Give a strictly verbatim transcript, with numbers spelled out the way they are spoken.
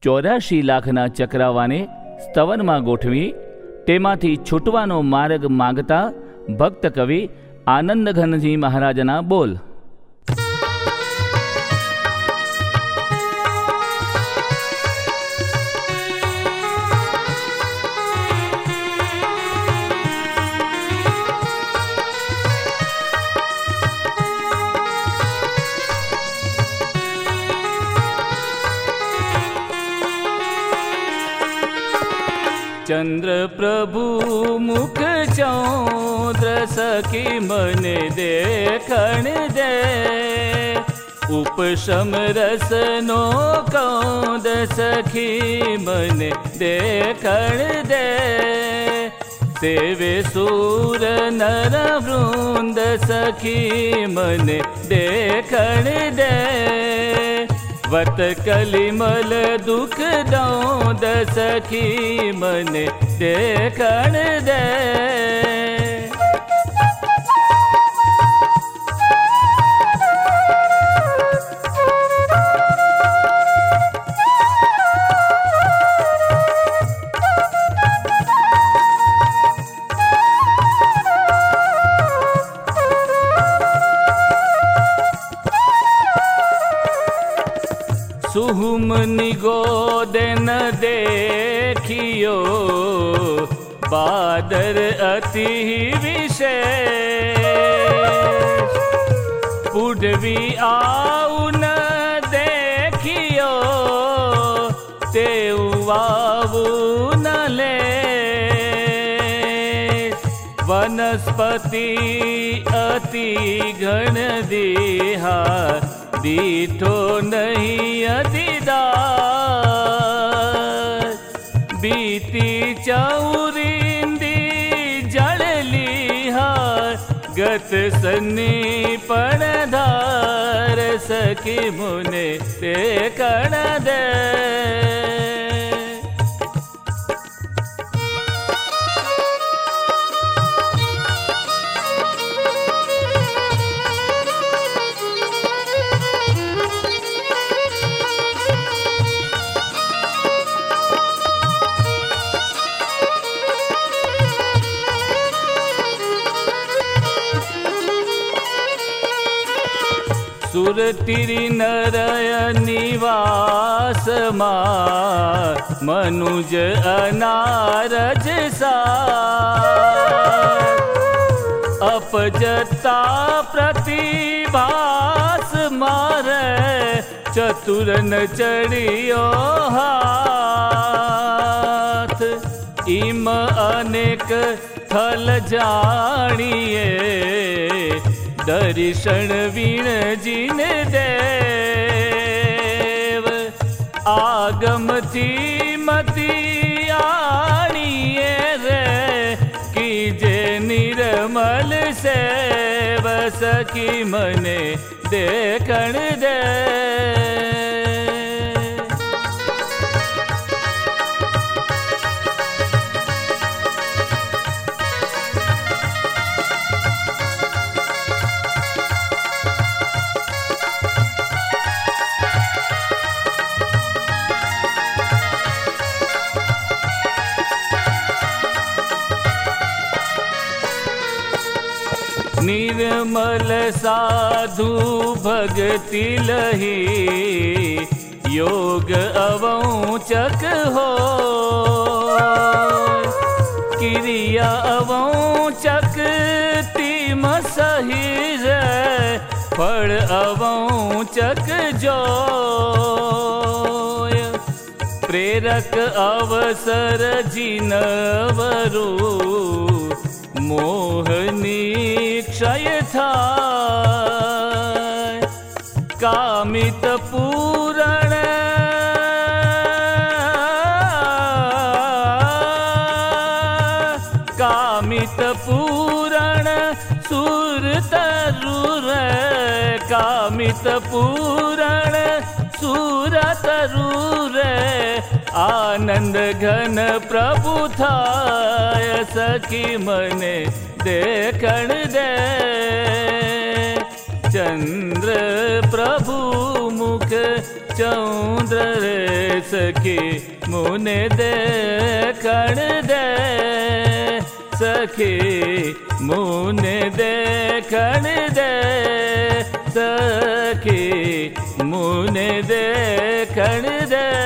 ચોર્યાસી લાખના ચક્રાવાને સ્તવનમાં ગોઠવી તેમાંથી છૂટવાનો માર્ગ માંગતા ભક્ત કવિ આનંદઘનજી મહારાજના બોલ. चंद्र प्रभु मुख चौद्र सखी मन देखण दे, उपशम रसनो कौद सखी मन देखण दे, सेवे सूर नर वृंद सखी मन देखण दे, वत कलिमल दुख दौद सखी मन देखण दे. सुहुमनि गोदन देखियो बादर अति विशेष, पुडवी आउ न देखियो तेउ वावु न ले, वनस्पति अति घन दीहा दीठो नहीं अधिदार, बीती चौरिंदी जड़लीहार गत सन्नी पणधार, सखी मुने ते कण दे. सुरतिरि नरय निवास मा मनुज अनारज सा, अपजता प्रतिभास मारे चतुरन चढ़ियो हाथ, इम अनेक थल जानिए दर्शन वीण जिन देव, आगम थी मती आनिए रे कीजे निर्मल से सखी मने देखण दे. निर्मल साधु भगति लही योग अवौचक हो, क्रिया अवौचक तिम सही रे फल अवौचक जो, प्रेरक अवसर जिनवरू मोहनी क्षय था, कामित पूरण कामित पूरण सुर तरुर, कामित पूरण सुर तरुर, आनंद घन प्रभु थाय सखी मने देखण दे. चंद्र प्रभु मुख चौंद्र रे सखी मुने देखण दे, सखी मुने देखण दे, सखी मुने देखण दे।